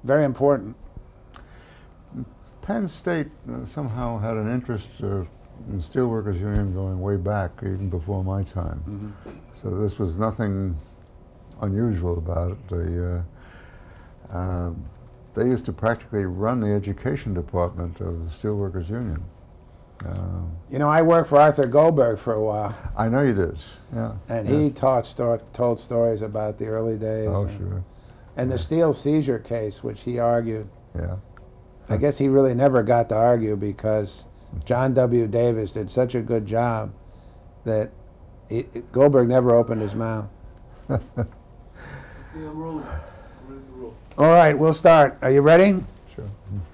very important. Penn State somehow had an interest in the Steelworkers Union going way back, even before my time. So this was nothing unusual about it. They used to practically run the education department of the Steelworkers Union. You know, I worked for Arthur Goldberg for a while. I know you did, yeah. And yes. he told stories about the early days. Oh, sure. And the Steel seizure case, which he argued. Yeah. I guess he really never got to argue because John W. Davis did such a good job that Goldberg never opened his mouth. Yeah, I'm rolling. I'm ready to roll. All right, we'll start. Are you ready? Sure.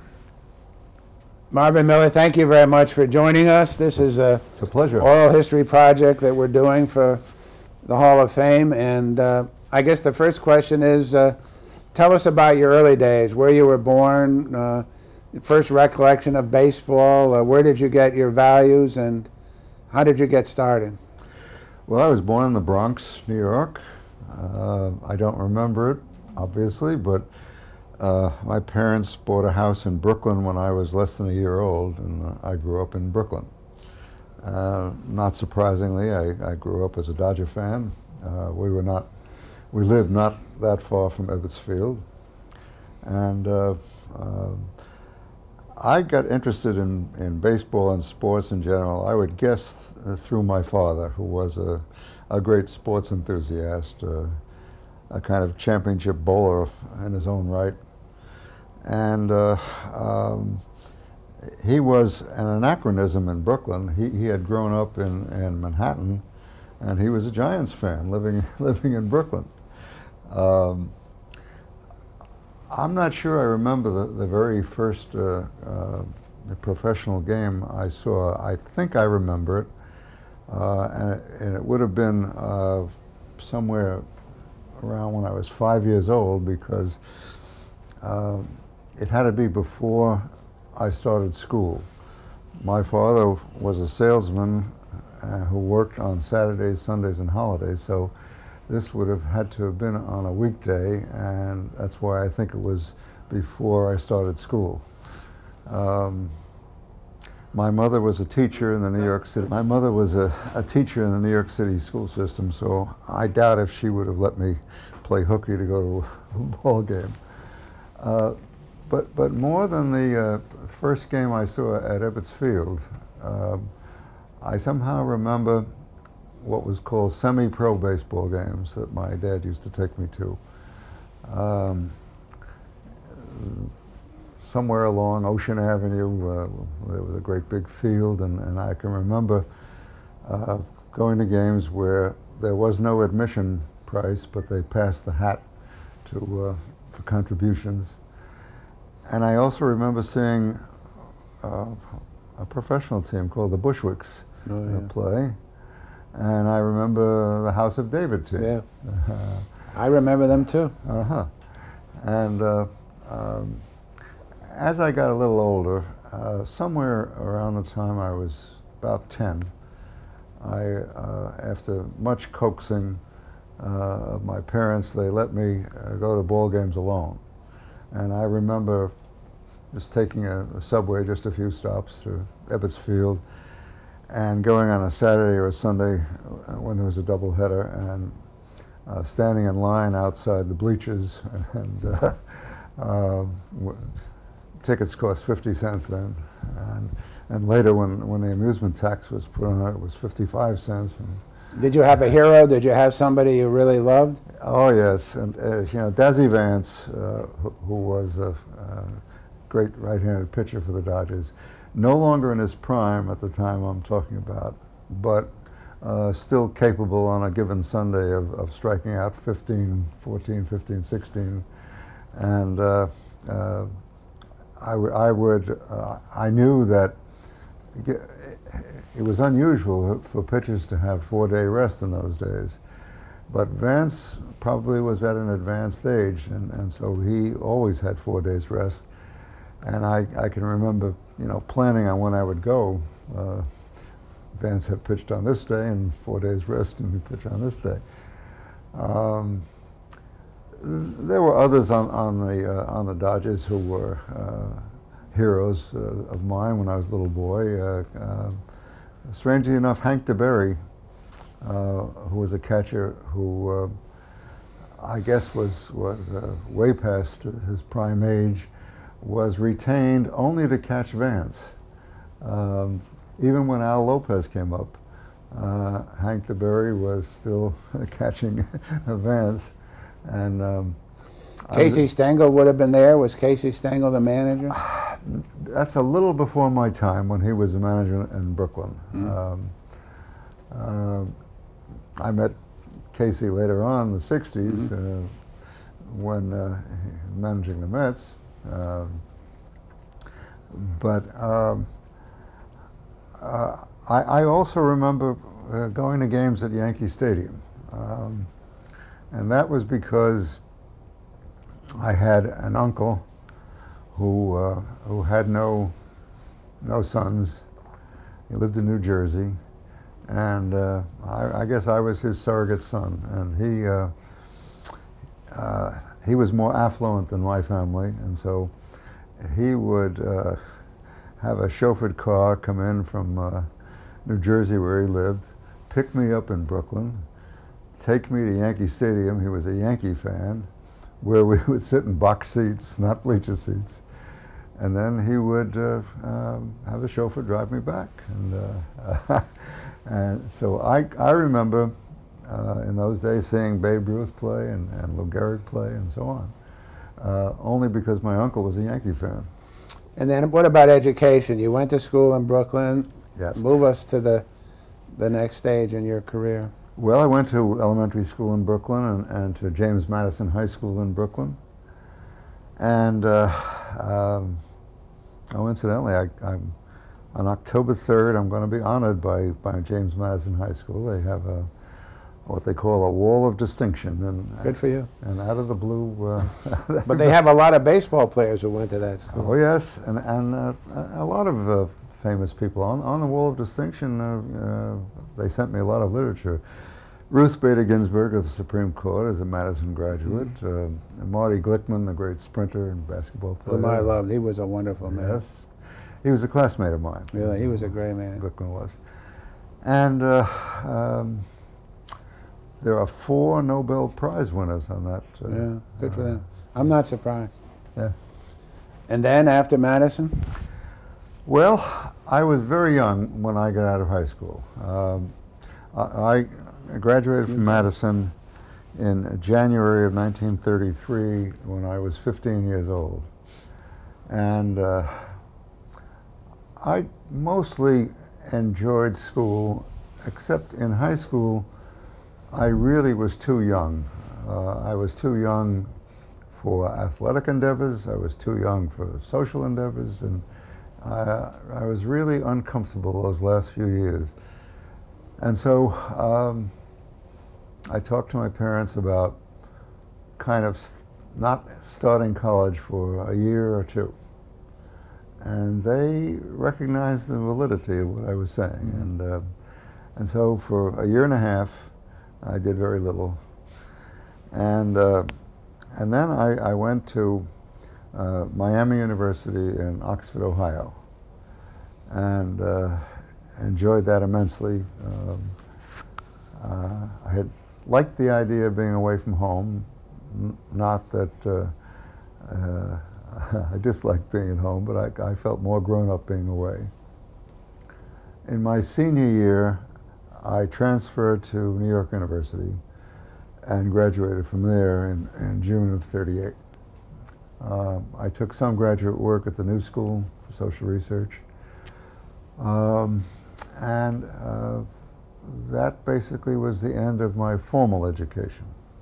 Marvin Miller, thank you very much for joining us. This is a It's a pleasure. oral history project that we're doing for the Hall of Fame. And I guess the first question is, tell us about your early days, where you were born, first recollection of baseball, where did you get your values, and how did you get started? Well, I was born in the Bronx, New York. I don't remember it, obviously, but my parents bought a house in Brooklyn when I was less than a year old, and I grew up in Brooklyn. Not surprisingly, I grew up as a Dodger fan. We lived not that far from Ebbets Field, and I got interested in baseball and sports in general. I would guess through my father, who was a great sports enthusiast, a kind of championship bowler in his own right. And he was an anachronism in Brooklyn. He had grown up in Manhattan, and he was a Giants fan living in Brooklyn. I'm not sure I remember the very first the professional game I saw. I think I remember it, and it would have been somewhere around when I was 5 years old, because it had to be before I started school. My father was a salesman who worked on Saturdays, Sundays, and holidays, so this would have had to have been on a weekday, and that's why I think it was before I started school. My mother was a teacher in the New York City. My mother was a teacher in the New York City school system, so I doubt if she would have let me play hooky to go to a ball game. But more than the first game I saw at Ebbets Field, I somehow remember what was called semi-pro baseball games that my dad used to take me to. Somewhere along Ocean Avenue, there was a great big field, and I can remember going to games where there was no admission price, but they passed the hat for contributions. And I also remember seeing a professional team called the Bushwicks play. And I remember the House of David team. Yeah. I remember them too. And as I got a little older, somewhere around the time I was about 10, after much coaxing of my parents, they let me go to ball games alone. And I remember just taking a subway just a few stops to Ebbets Field and going on a Saturday or a Sunday when there was a doubleheader, and standing in line outside the bleachers, and tickets cost 50 cents then, and later when the amusement tax was put on it was 55 cents. And did you have a hero? Did you have somebody you really loved? Oh yes, and Dazzy Vance, who was a great right-handed pitcher for the Dodgers, no longer in his prime at the time I'm talking about, but still capable on a given Sunday of striking out 15, 14, 15, 16. And I knew that it was unusual for pitchers to have 4-day rest in those days. But Vance probably was at an advanced age, and so he always had 4 days rest. And I can remember, planning on when I would go. Vance had pitched on this day, and 4 days rest, and we pitch on this day. There were others on the Dodgers who were heroes of mine when I was a little boy. Strangely enough, Hank DeBerry, who was a catcher who I guess was way past his prime age, was retained only to catch Vance. Even when Al Lopez came up, Hank DeBerry was still catching Vance. And Casey Stengel would have been there. Was Casey Stengel the manager? that's a little before my time when he was a manager in Brooklyn. I met Casey later on in the 60s when managing the Mets. But I also remember going to games at Yankee Stadium. And that was because I had an uncle who had no sons. He lived in New Jersey, and I guess I was his surrogate son. And he was more affluent than my family, and so he would have a chauffeured car come in from New Jersey, where he lived, pick me up in Brooklyn, take me to Yankee Stadium. He was a Yankee fan, where we would sit in box seats, not bleacher seats, and then he would have a chauffeur drive me back. And so I remember in those days seeing Babe Ruth play and Lou Gehrig play and so on, only because my uncle was a Yankee fan. And then what about education? You went to school in Brooklyn. Yes. Move us to the next stage in your career. Well, I went to elementary school in Brooklyn and to James Madison High School in Brooklyn. And incidentally, on October 3rd, I'm going to be honored by James Madison High School. They have what they call a wall of distinction. And Good for you. And out of the blue. But they have a lot of baseball players who went to that school. Oh yes, and a lot of famous people on the wall of distinction. They sent me a lot of literature. Ruth Bader Ginsburg of the Supreme Court is a Madison graduate. Marty Glickman, the great sprinter and basketball player. Whom I loved. He was a wonderful man. Yes, he was a classmate of mine. Really, he was a great man. Glickman was, and there are 4 Nobel Prize winners on that. Yeah, good for them. I'm not surprised. Yeah. And then after Madison? Well, I was very young when I got out of high school. I graduated from Madison in January of 1933 when I was 15 years old. And I mostly enjoyed school, except in high school, I really was too young. I was too young for athletic endeavors. I was too young for social endeavors, and I was really uncomfortable those last few years. And so I talked to my parents about kind of not starting college for a year or two. And they recognized the validity of what I was saying. And so for a year and a half, I did very little. And then I went to Miami University in Oxford, Ohio, and enjoyed that immensely. I had liked the idea of being away from home, not that I disliked being at home, but I felt more grown up being away. In my senior year, I transferred to New York University and graduated from there in June of '38. I took some graduate work at the New School for Social Research. And that basically was the end of my formal education.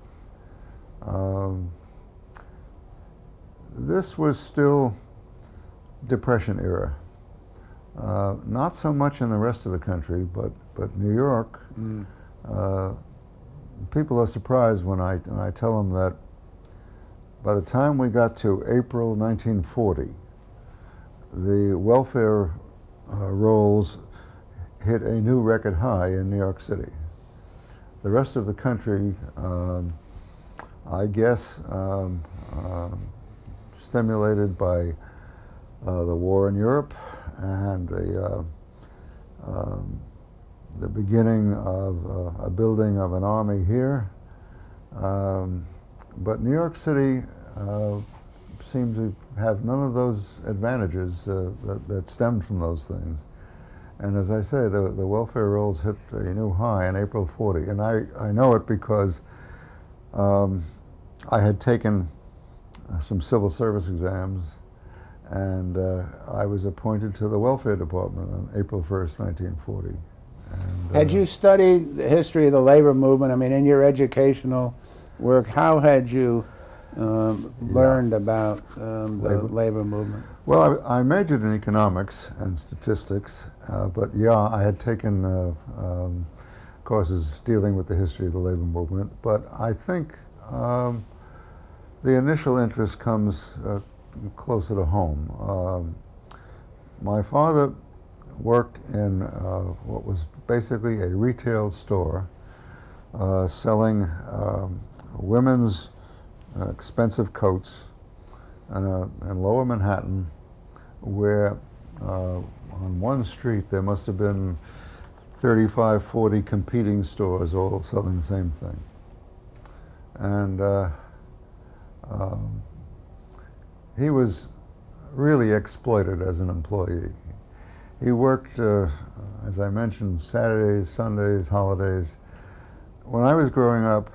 This was still Depression era. Not so much in the rest of the country, but New York, people are surprised when I tell them that by the time we got to April 1940, the welfare rolls hit a new record high in New York City. The rest of the country I guess stimulated by the war in Europe and the beginning of a building of an army here. But New York City seemed to have none of those advantages that stemmed from those things. And as I say, the welfare rolls hit a new high in April '40. And I know it because I had taken some civil service exams, and I was appointed to the welfare department on April 1st, 1940. And, Had you studied the history of the labor movement? I mean, in your educational work, how had you learned about the labor movement? Well, I majored in economics and statistics, but yeah, I had taken courses dealing with the history of the labor movement. But I think the initial interest comes closer to home. My father worked in what was basically a retail store selling women's expensive coats in Lower Manhattan, where on one street there must have been 35, 40 competing stores all selling the same thing. And he was really exploited as an employee. He worked, as I mentioned, Saturdays, Sundays, holidays. When I was growing up,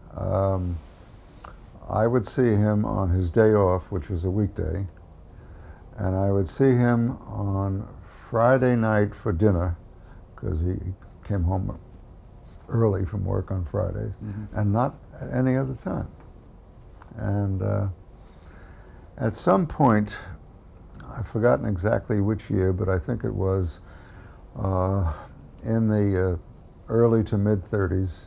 I would see him on his day off, which was a weekday, and I would see him on Friday night for dinner, because he came home early from work on Fridays, and not at any other time. And at some point, I've forgotten exactly which year, but I think it was in the early to mid 30s.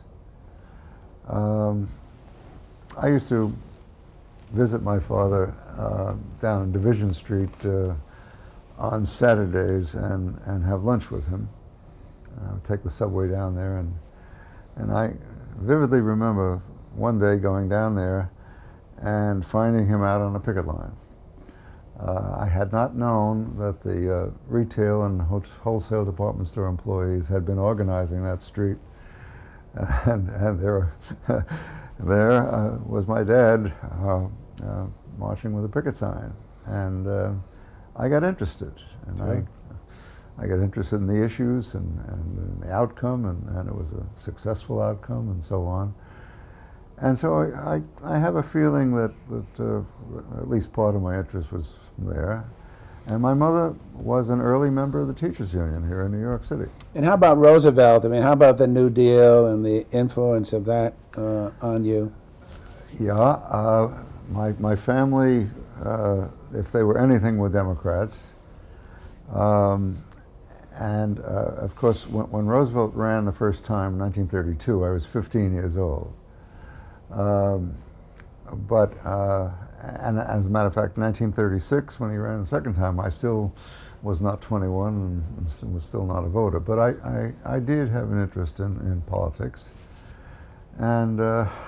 I used to visit my father down in Division Street on Saturdays and have lunch with him. I would take the subway down there, and I vividly remember one day going down there and finding him out on a picket line. I had not known that the retail and wholesale department store employees had been organizing that street, and there was my dad marching with a picket sign, and I got interested, and I got interested in the issues and the outcome, and it was a successful outcome, and so on. And so I have a feeling that at least part of my interest was there. And my mother was an early member of the Teachers Union here in New York City. And how about Roosevelt? I mean, how about the New Deal and the influence of that on you? Yeah, my family, if they were anything, were Democrats. And of course, when Roosevelt ran the first time in 1932, I was 15 years old. And as a matter of fact, 1936, when he ran the second time, I still was not 21 and was still not a voter. But I did have an interest in politics. And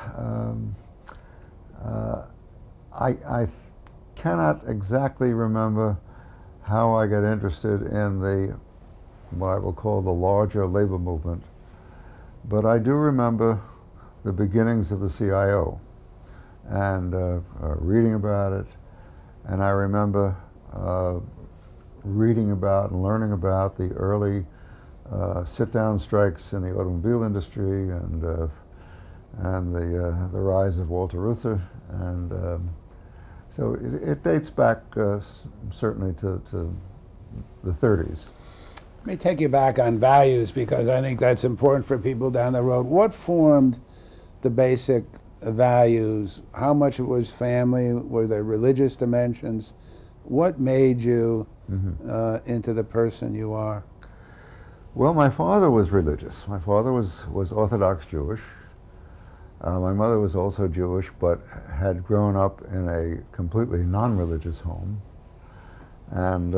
I cannot exactly remember how I got interested in what I will call the larger labor movement. But I do remember the beginnings of the CIO, and reading about it, and I remember reading about and learning about the early sit-down strikes in the automobile industry, and the rise of Walter Reuther, and so it dates back certainly to the 30s. Let me take you back on values, because I think that's important for people down the road. What formed the basic values? How much it was family? Were there religious dimensions? What made you into the person you are? Well, my father was religious. My father was Orthodox Jewish. My mother was also Jewish, but had grown up in a completely non-religious home. And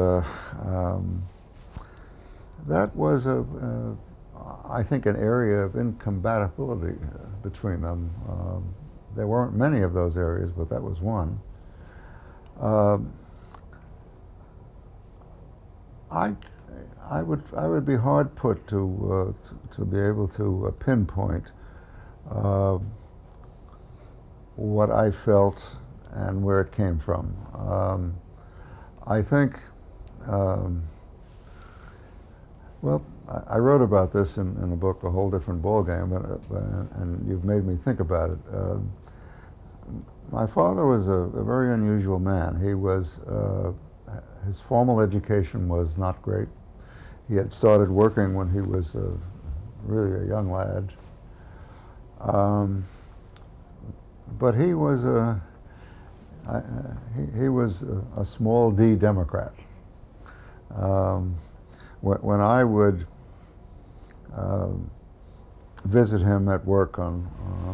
that was, I think, an area of incompatibility between them. there weren't many of those areas, but that was one. Um, I would be hard put to be able to pinpoint what I felt and where it came from. I think, well, I wrote about this in the book, A Whole Different Ballgame, and you've made me think about it. My father was a very unusual man. He was, his formal education was not great. He had started working when he was really a young lad. But he was he was a small D Democrat. When I would visit him at work on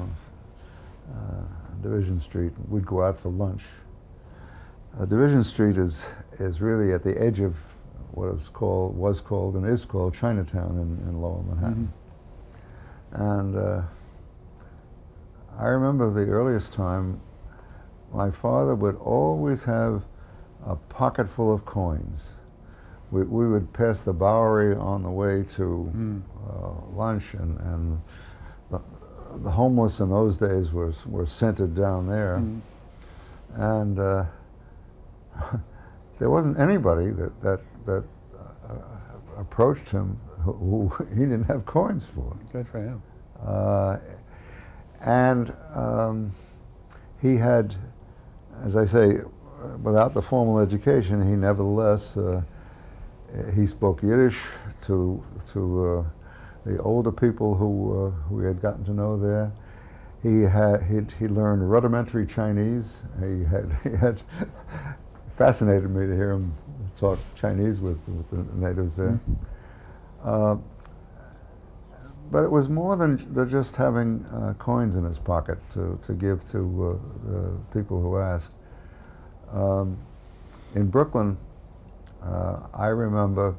Division Street, we'd go out for lunch. Division Street is really at the edge of what was called and is called Chinatown in Lower Manhattan. And I remember the earliest time, my father would always have a pocket full of coins. We would pass the Bowery on the way to lunch, and the homeless in those days were centered down there. And there wasn't anybody that approached him who he didn't have coins for. Good for him. And he had, as I say, without the formal education, he nevertheless, he spoke Yiddish to the older people who we had gotten to know there. He learned rudimentary Chinese. He had fascinated me to hear him talk Chinese with the natives there. But it was more than just having coins in his pocket to give to people who asked. In Brooklyn, I remember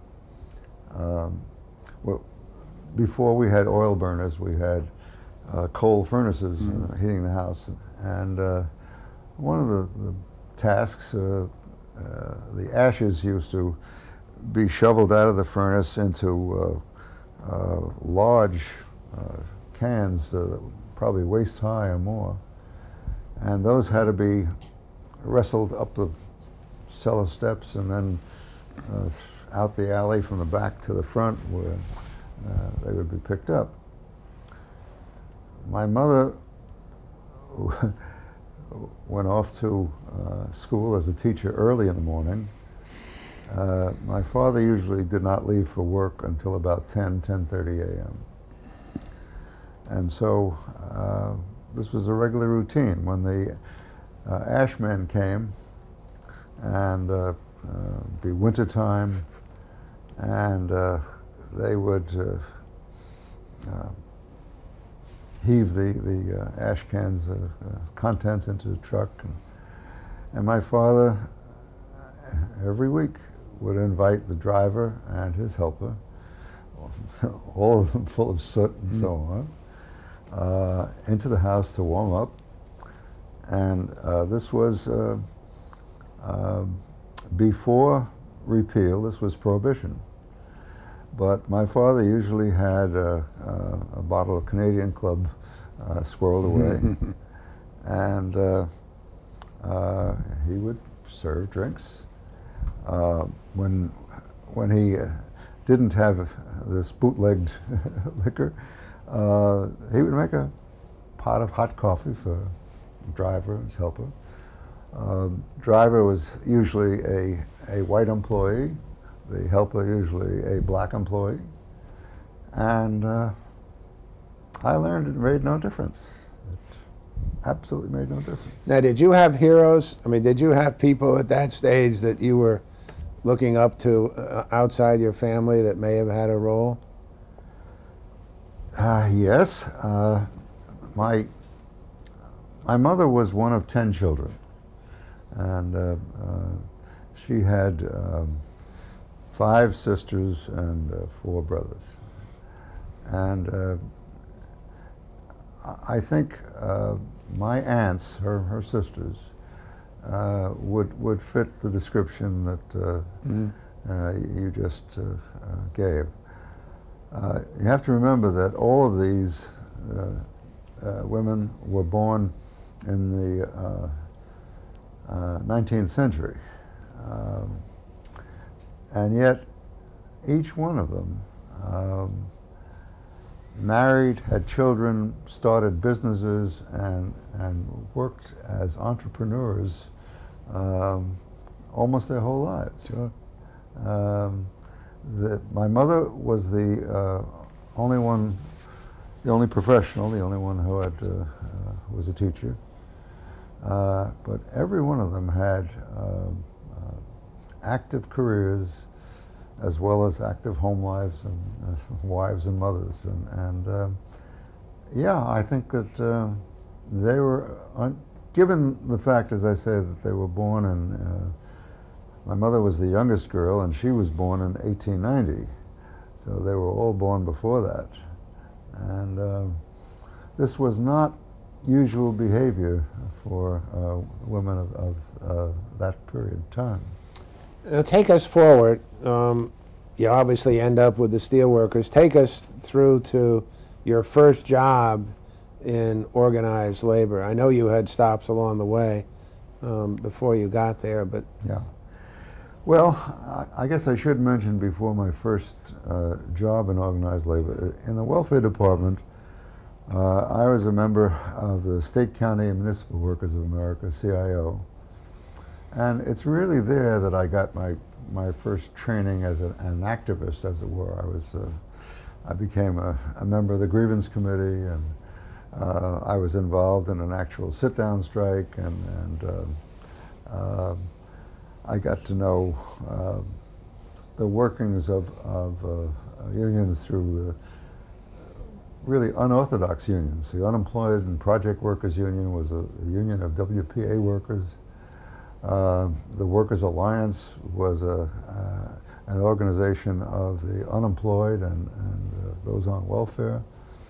before we had oil burners, we had coal furnaces heating the house. And one of the tasks, the ashes used to be shoveled out of the furnace into large cans, probably waist high or more, and those had to be wrestled up the cellar steps and then out the alley from the back to the front where they would be picked up. My mother went off to school as a teacher early in the morning. My father usually did not leave for work until about 10:30 a.m. And so this was a regular routine. When the ash men came, and it'd be winter time, and they would heave the ash cans contents into the truck, and my father every week would invite the driver and his helper, all of them full of soot and so on, into the house to warm up. And this was before repeal. This was Prohibition. But my father usually had a bottle of Canadian Club squirreled away, and he would serve drinks. When he didn't have this bootlegged liquor, he would make a pot of hot coffee for the driver and his helper. Driver was usually a white employee, the helper usually a black employee, and I learned it made no difference. It absolutely made no difference. Now, did you have heroes? I mean, did you have people at that stage that you were looking up to outside your family that may have had a role? Yes. My mother was one of 10 children, and she had 5 sisters and 4 brothers. And I think my aunts, her sisters, would fit the description that you just gave. You have to remember that all of these women were born in the 19th century. And yet, each one of them married, had children, started businesses, and worked as entrepreneurs almost their whole lives. Sure. My mother was the only professional, the only one who was a teacher. But every one of them had active careers, as well as active home lives and wives and mothers, and yeah, I think that they were, given the fact, as I say, that they were born in. My mother was the youngest girl, and she was born in 1890, so they were all born before that, and this was not usual behavior for women of that period of time. Take us forward. You obviously end up with the steelworkers. Take us through to your first job in organized labor. I know you had stops along the way before you got there, but yeah. Well, I guess I should mention before my first job in organized labor. In the welfare department, I was a member of the State, County, and Municipal Workers of America, CIO. And it's really there that I got my first training as an activist, as it were. I became a member of the grievance committee, and I was involved in an actual sit-down strike, and I got to know the workings of unions through the really unorthodox unions. The Unemployed and Project Workers Union was a union of WPA workers. The Workers' Alliance was an organization of the unemployed and those on welfare.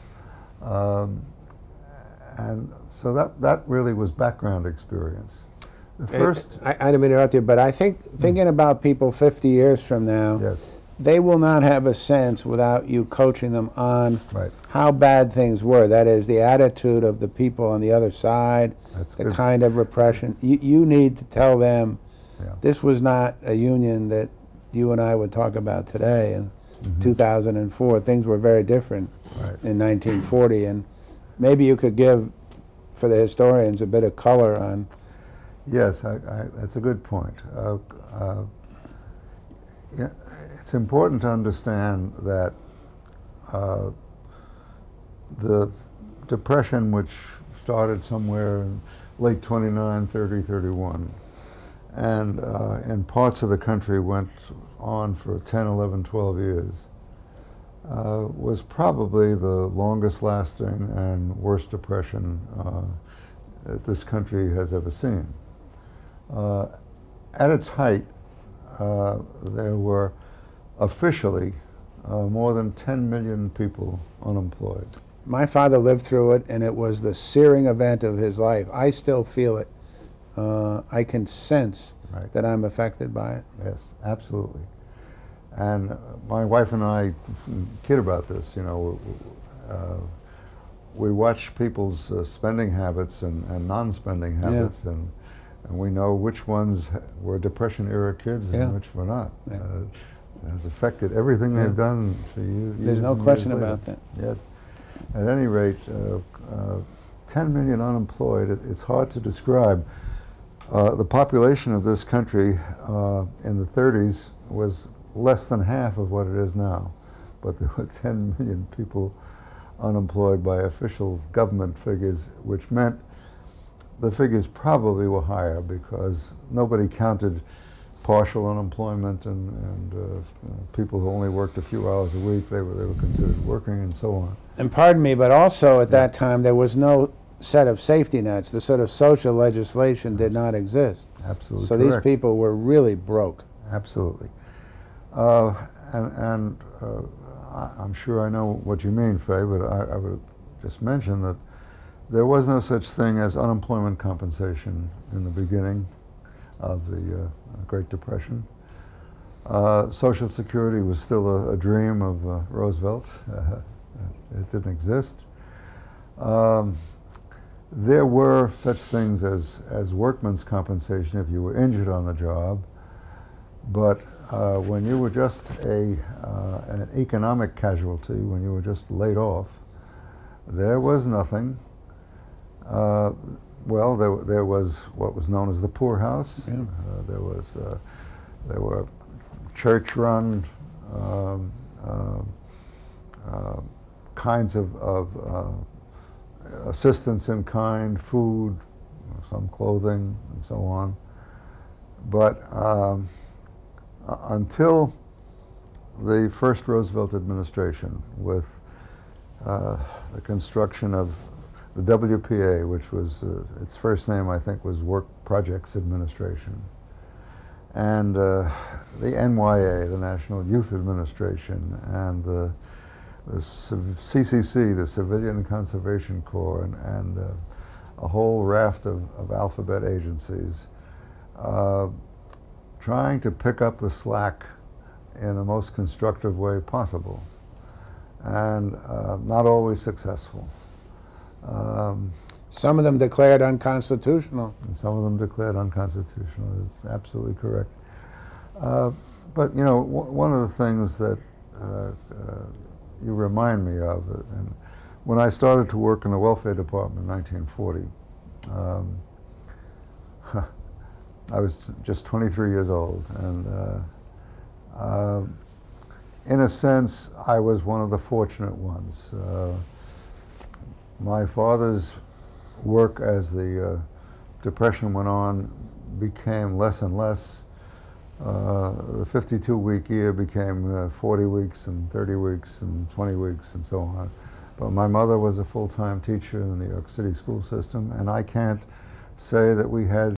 And so that really was background experience. The first... I didn't mean to interrupt you, but I think thinking about people 50 years from now, Yes. they will not have a sense without you coaching them on Right. how bad things were. That is, the attitude of the people on the other side, That's the good. kind of repression. You need to tell them Yeah. this was not a union that you and I would talk about today. In 2004, things were very different Right. in 1940. And maybe you could give, for the historians, a bit of color on. Yes, that's a good point. Yeah, it's important to understand that the Depression, which started somewhere in late 29, 30, 31, and in parts of the country went on for 10, 11, 12 years, was probably the longest lasting and worst depression that this country has ever seen. At its height, there were officially more than 10 million people unemployed. My father lived through it, and it was the searing event of his life. I still feel it. I can sense Right. that I'm affected by it. Yes, absolutely. And my wife and I kid about this. You know, we watch people's spending habits and non-spending habits, and we know which ones were Depression-era kids and Yeah. which were not. Yeah. It has affected everything they've done for you. There's no question about that. Yes. At any rate, 10 million unemployed, it's hard to describe. The population of this country in the 30s was less than half of what it is now, but there were 10 million people unemployed by official government figures, which meant the figures probably were higher because nobody counted partial unemployment and people who only worked a few hours a week. They were considered working, and so on. And pardon me, but also at that time there was no set of safety nets. The sort of social legislation did not exist. Absolutely So correct. these people were really broke. Absolutely. I'm sure I know what you mean, Fay, but I would just mention that there was no such thing as unemployment compensation in the beginning of the Great Depression. Social Security was still a dream of Roosevelt. It didn't exist. There were such things as workman's compensation if you were injured on the job, but when you were just an economic casualty, when you were just laid off, there was nothing. Well, there was what was known as the poorhouse. Yeah. There were church-run kinds of assistance in kind, food, some clothing, and so on. But until the first Roosevelt administration, with the construction of the WPA, which was its first name, I think, was Work Projects Administration, and the NYA, the National Youth Administration, and the CCC, the Civilian Conservation Corps, and a whole raft of alphabet agencies, trying to pick up the slack in the most constructive way possible, and not always successful. Some of them declared unconstitutional. And some of them declared unconstitutional. It's absolutely correct. But you know, one of the things that you remind me of, and when I started to work in the welfare department in 1940, I was just 23 years old, and in a sense, I was one of the fortunate ones. My father's work as the Depression went on became less and less. The 52-week year became 40 weeks and 30 weeks and 20 weeks and so on. But my mother was a full-time teacher in the New York City school system, and I can't say that we had